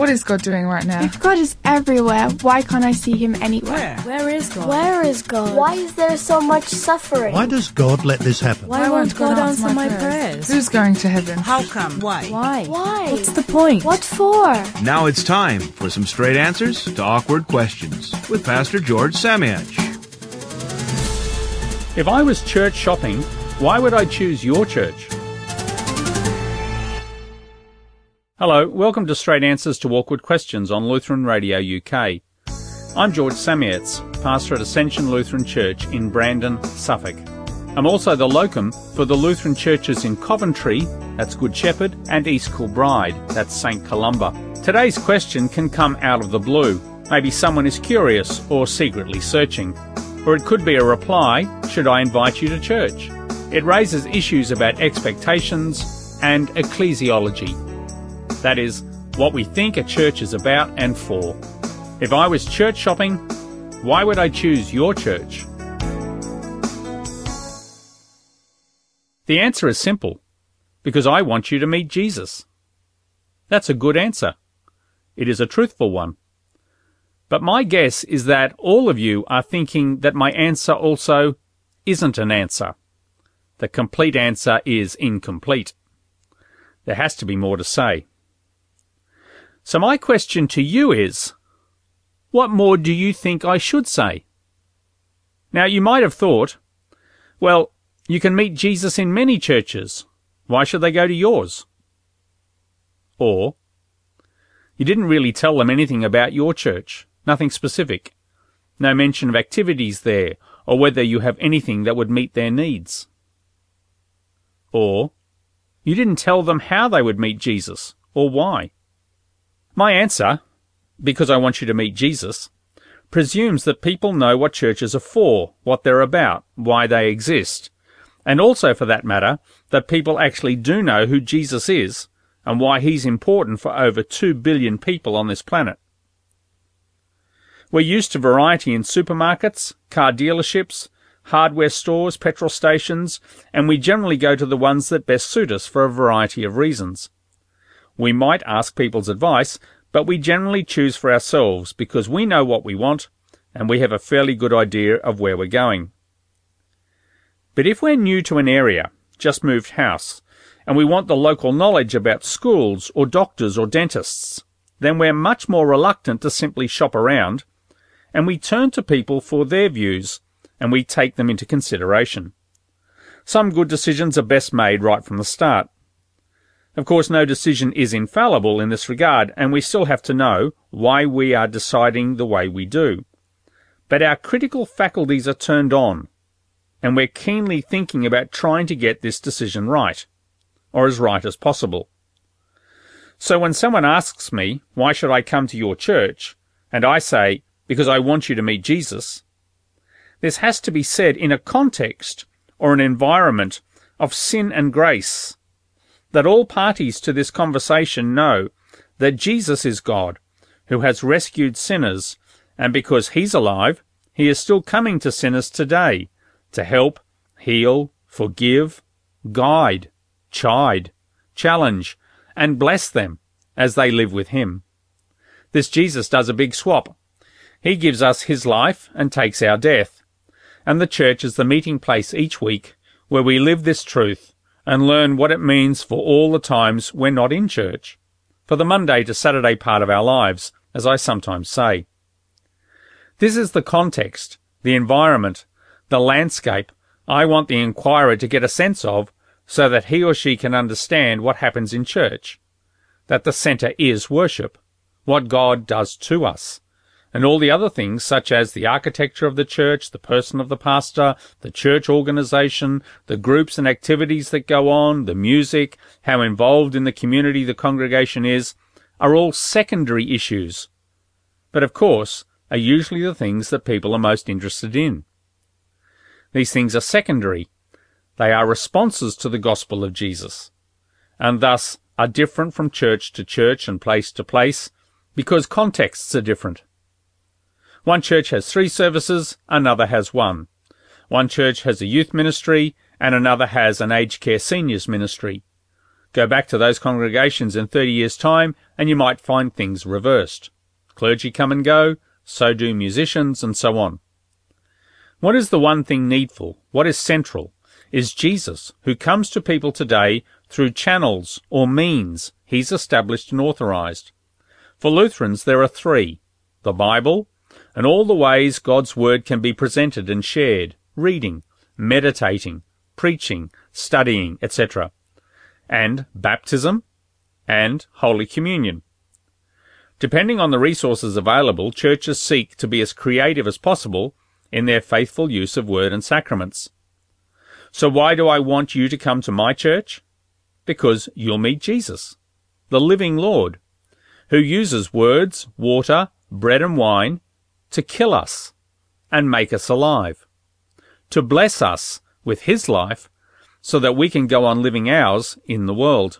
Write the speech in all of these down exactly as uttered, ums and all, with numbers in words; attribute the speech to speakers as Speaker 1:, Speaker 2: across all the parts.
Speaker 1: What is God doing right now?
Speaker 2: If God is everywhere, why can't I see him anywhere?
Speaker 3: Where? Where is God?
Speaker 4: Where is God? Why is there so much suffering?
Speaker 5: Why does God let this happen?
Speaker 3: Why, Why won't God, God answer my prayers? prayers?
Speaker 1: Who's going to heaven?
Speaker 3: How come? Why?
Speaker 4: Why? Why?
Speaker 3: What's the point?
Speaker 4: What for?
Speaker 6: Now it's time for some straight answers to awkward questions with Pastor George Samiach.
Speaker 7: If I was church shopping, why would I choose your church? Hello, welcome to Straight Answers to Awkward Questions on Lutheran Radio U K. I'm George Samiach, pastor at Ascension Lutheran Church in Brandon, Suffolk. I'm also the locum for the Lutheran churches in Coventry, that's Good Shepherd, and East Kilbride, that's Saint Columba. Today's question can come out of the blue. Maybe someone is curious or secretly searching. Or it could be a reply, should I invite you to church? It raises issues about expectations and ecclesiology. That is, what we think a church is about and for. If I was church shopping, why would I choose your church? The answer is simple. Because I want you to meet Jesus. That's a good answer. It is a truthful one. But my guess is that all of you are thinking that my answer also isn't an answer. The complete answer is incomplete. There has to be more to say. So my question to you is, what more do you think I should say? Now you might have thought, well, you can meet Jesus in many churches. Why should they go to yours? Or, you didn't really tell them anything about your church, nothing specific. No mention of activities there, or whether you have anything that would meet their needs. Or, you didn't tell them how they would meet Jesus, or why. My answer, because I want you to meet Jesus, presumes that people know what churches are for, what they're about, why they exist, and also, for that matter, that people actually do know who Jesus is and why he's important for over two billion people on this planet. We're used to variety in supermarkets, car dealerships, hardware stores, petrol stations, and we generally go to the ones that best suit us for a variety of reasons. We might ask people's advice, but we generally choose for ourselves because we know what we want and we have a fairly good idea of where we're going. But if we're new to an area, just moved house, and we want the local knowledge about schools or doctors or dentists, then we're much more reluctant to simply shop around, and we turn to people for their views, and we take them into consideration. Some good decisions are best made right from the start. Of course, no decision is infallible in this regard, and we still have to know why we are deciding the way we do. But our critical faculties are turned on, and we're keenly thinking about trying to get this decision right, or as right as possible. So when someone asks me, why should I come to your church, and I say, because I want you to meet Jesus, this has to be said in a context or an environment of sin and grace, that all parties to this conversation know that Jesus is God, who has rescued sinners, and because he's alive, he is still coming to sinners today to help, heal, forgive, guide, chide, challenge, and bless them as they live with him. This Jesus does a big swap. He gives us his life and takes our death, and the church is the meeting place each week where we live this truth and learn what it means for all the times we're not in church, for the Monday to Saturday part of our lives, as I sometimes say. This is the context, the environment, the landscape I want the inquirer to get a sense of so that he or she can understand what happens in church, that the centre is worship, what God does to us, and all the other things such as the architecture of the church, the person of the pastor, the church organisation, the groups and activities that go on, the music, how involved in the community the congregation is, are all secondary issues, but of course are usually the things that people are most interested in. These things are secondary. They are responses to the gospel of Jesus, and thus are different from church to church and place to place because contexts are different. One church has three services, another has one. One church has a youth ministry, and another has an aged care seniors ministry. Go back to those congregations in thirty years' time and you might find things reversed. Clergy come and go, so do musicians, and so on. What is the one thing needful, what is central, is Jesus, who comes to people today through channels or means he's established and authorized. For Lutherans there are three: the Bible, and all the ways God's Word can be presented and shared, reading, meditating, preaching, studying, et cetera, and baptism and Holy Communion. Depending on the resources available, churches seek to be as creative as possible in their faithful use of word and sacraments. So why do I want you to come to my church? Because you'll meet Jesus, the living Lord, who uses words, water, bread and wine to kill us and make us alive, to bless us with his life so that we can go on living ours in the world.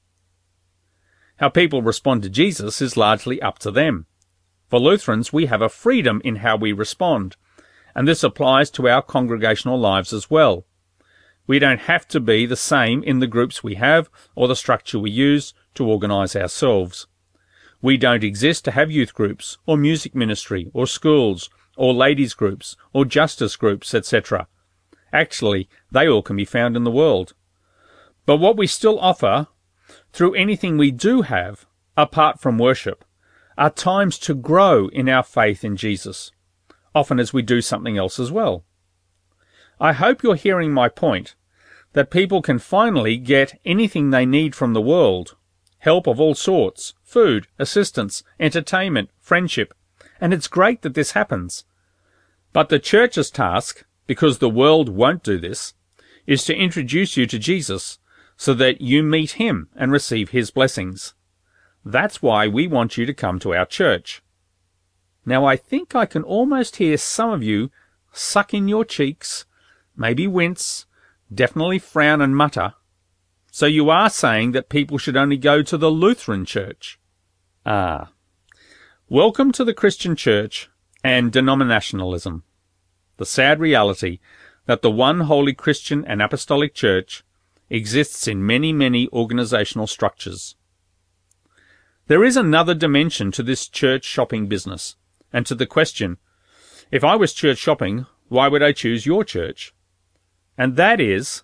Speaker 7: How people respond to Jesus is largely up to them. For Lutherans, we have a freedom in how we respond, and this applies to our congregational lives as well. We don't have to be the same in the groups we have or the structure we use to organise ourselves. We don't exist to have youth groups or music ministry or schools or ladies groups or justice groups, et cetera. Actually, they all can be found in the world. But what we still offer, through anything we do have, apart from worship, are times to grow in our faith in Jesus, often as we do something else as well. I hope you're hearing my point, that people can finally get anything they need from the world, help of all sorts, food, assistance, entertainment, friendship, and it's great that this happens. But the church's task, because the world won't do this, is to introduce you to Jesus so that you meet him and receive his blessings. That's why we want you to come to our church. Now I think I can almost hear some of you suck in your cheeks, maybe wince, definitely frown and mutter. So you are saying that people should only go to the Lutheran Church. Ah. Welcome to the Christian Church and denominationalism. The sad reality that the one holy Christian and Apostolic Church exists in many, many organizational structures. There is another dimension to this church shopping business, and to the question, if I was church shopping, why would I choose your church? And that is,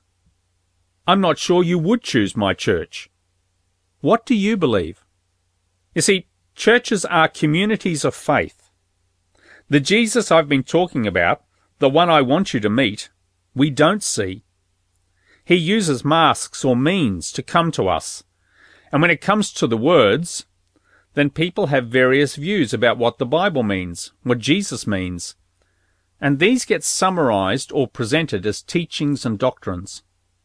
Speaker 7: I'm not sure you would choose my church. What do you believe? You see, churches are communities of faith. The Jesus I've been talking about, the one I want you to meet, we don't see. He uses masks or means to come to us. And when it comes to the words, then people have various views about what the Bible means, what Jesus means. And these get summarized or presented as teachings and doctrines.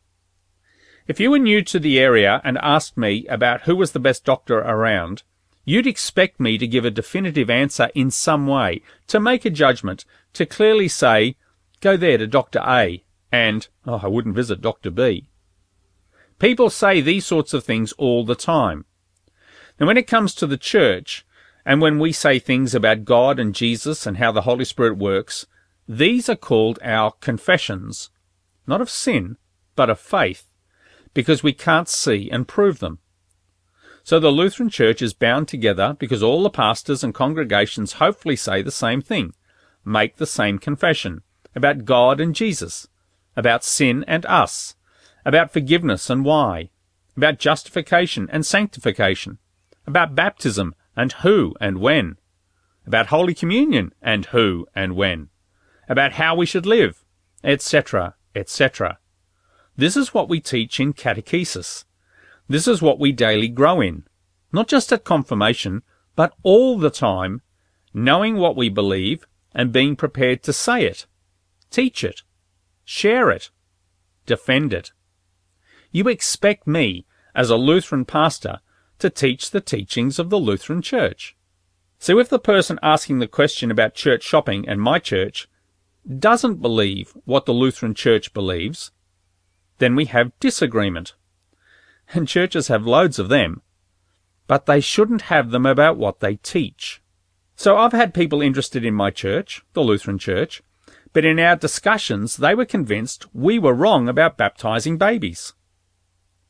Speaker 7: If you were new to the area and asked me about who was the best doctor around, you'd expect me to give a definitive answer in some way, to make a judgment, to clearly say, go there to Doctor A, and, oh, I wouldn't visit Doctor B. People say these sorts of things all the time. Now, when it comes to the church, and when we say things about God and Jesus and how the Holy Spirit works, these are called our confessions, not of sin, but of faith, because we can't see and prove them. So the Lutheran Church is bound together because all the pastors and congregations hopefully say the same thing, make the same confession about God and Jesus, about sin and us, about forgiveness and why, about justification and sanctification, about baptism and who and when, about Holy Communion and who and when, about how we should live, et cetera, et cetera. This is what we teach in catechesis. This is what we daily grow in, not just at confirmation, but all the time, knowing what we believe and being prepared to say it, teach it, share it, defend it. You expect me, as a Lutheran pastor, to teach the teachings of the Lutheran Church. So if the person asking the question about church shopping and my church doesn't believe what the Lutheran Church believes, then we have disagreement. And churches have loads of them, but they shouldn't have them about what they teach. So I've had people interested in my church, the Lutheran Church, but in our discussions they were convinced we were wrong about baptizing babies.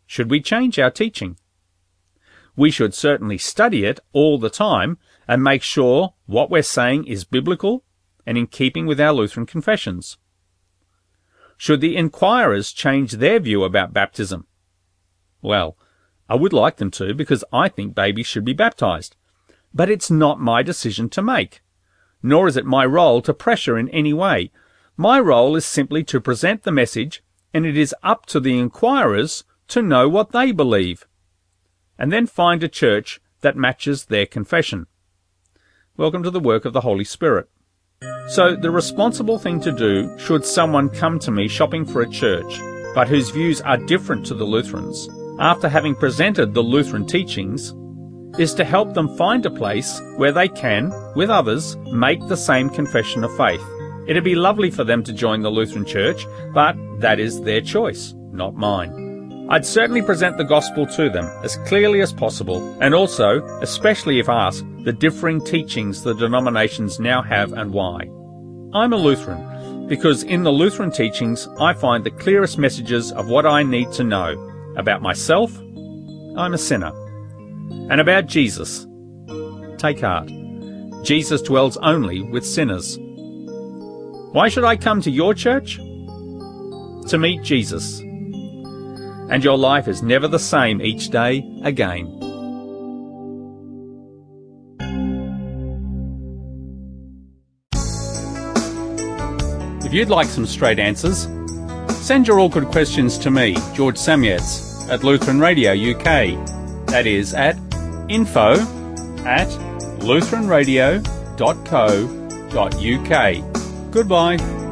Speaker 7: Should we change our teaching? We should certainly study it all the time and make sure what we're saying is biblical and in keeping with our Lutheran confessions. Should the inquirers change their view about baptism? Well, I would like them to, because I think babies should be baptized. But it's not my decision to make, nor is it my role to pressure in any way. My role is simply to present the message, and it is up to the inquirers to know what they believe, and then find a church that matches their confession. Welcome to the work of the Holy Spirit. So the responsible thing to do, should someone come to me shopping for a church, but whose views are different to the Lutherans, after having presented the Lutheran teachings, is to help them find a place where they can, with others, make the same confession of faith. It'd be lovely for them to join the Lutheran Church, but that is their choice, not mine. I'd certainly present the gospel to them as clearly as possible, and also, especially if asked, the differing teachings the denominations now have and why. I'm a Lutheran because in the Lutheran teachings I find the clearest messages of what I need to know about myself, I'm a sinner, and about Jesus. Take heart. Jesus dwells only with sinners. Why should I come to your church? To meet Jesus. And your life is never the same each day again. If you'd like some straight answers, send your awkward questions to me, George Samietz, at Lutheran Radio U K. That is at info at lutheran radio dot co dot uk. Goodbye.